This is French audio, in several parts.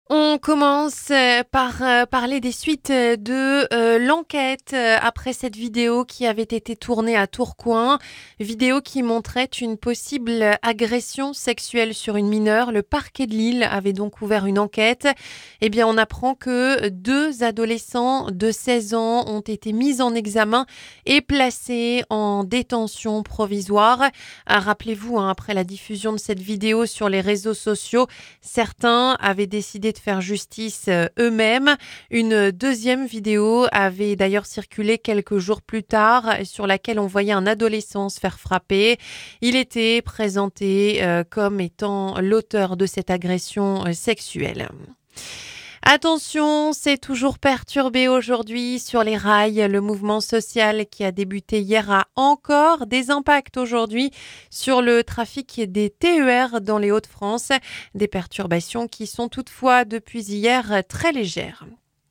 On commence par parler des suites de l'enquête après cette vidéo qui avait été tournée à Tourcoing. Vidéo qui montrait une possible agression sexuelle sur une mineure. Le parquet de Lille avait donc ouvert une enquête. Eh bien, on apprend que 2 adolescents de 16 ans ont été mis en examen et placés en détention provisoire. Rappelez-vous, après la diffusion de cette vidéo sur les réseaux sociaux, certains avaient décidé de faire justice eux-mêmes. Une deuxième vidéo avait d'ailleurs circulé quelques jours plus tard sur laquelle on voyait un adolescent se faire frapper. Il était présenté comme étant l'auteur de cette agression sexuelle. Attention, c'est toujours perturbé aujourd'hui sur les rails. Le mouvement social qui a débuté hier a encore des impacts aujourd'hui sur le trafic des TER dans les Hauts-de-France. Des perturbations qui sont toutefois depuis hier très légères.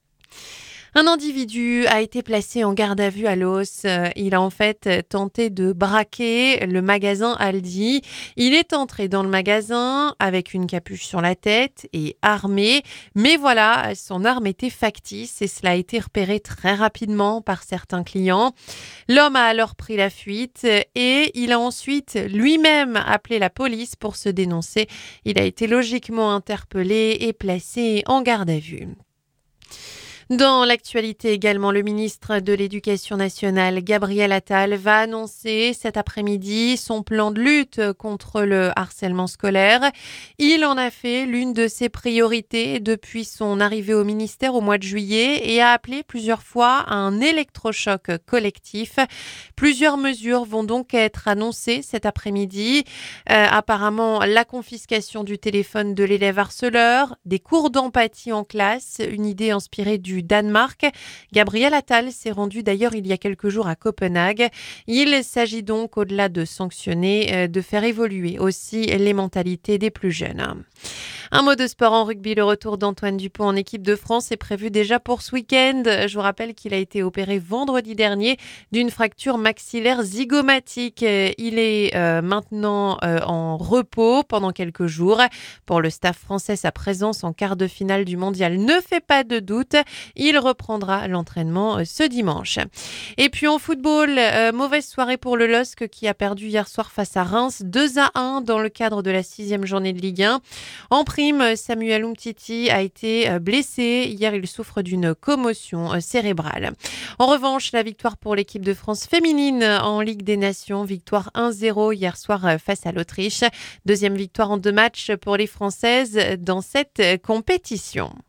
Un individu a été placé en garde à vue à Los. Il a en fait tenté de braquer le magasin Aldi. Il est entré dans le magasin avec une capuche sur la tête et armé. Mais voilà, son arme était factice et cela a été repéré très rapidement par certains clients. L'homme a alors pris la fuite et il a ensuite lui-même appelé la police pour se dénoncer. Il a été logiquement interpellé et placé en garde à vue. Dans l'actualité également, le ministre de l'Éducation nationale, Gabriel Attal, va annoncer cet après-midi son plan de lutte contre le harcèlement scolaire. Il en a fait l'une de ses priorités depuis son arrivée au ministère au mois de juillet et a appelé plusieurs fois à un électrochoc collectif. Plusieurs mesures vont donc être annoncées cet après-midi. Apparemment, la confiscation du téléphone de l'élève harceleur, des cours d'empathie en classe, une idée inspirée du Danemark. Gabriel Attal s'est rendu d'ailleurs il y a quelques jours à Copenhague. Il s'agit donc, au-delà de sanctionner, de faire évoluer aussi les mentalités des plus jeunes. Un mot de sport en rugby, le retour d'Antoine Dupont en équipe de France est prévu déjà pour ce week-end. Je vous rappelle qu'il a été opéré vendredi dernier d'une fracture maxillaire zygomatique. Il est maintenant en repos pendant quelques jours. Pour le staff français, sa présence en quart de finale du mondial ne fait pas de doute. Il reprendra l'entraînement ce dimanche. Et puis en football, mauvaise soirée pour le LOSC qui a perdu hier soir face à Reims 2-1 dans le cadre de la 6e journée de Ligue 1. En prime, Samuel Umtiti a été blessé. Hier, il souffre d'une commotion cérébrale. En revanche, la victoire pour l'équipe de France féminine en Ligue des Nations. Victoire 1-0 hier soir face à l'Autriche. Deuxième victoire en 2 matchs pour les Françaises dans cette compétition.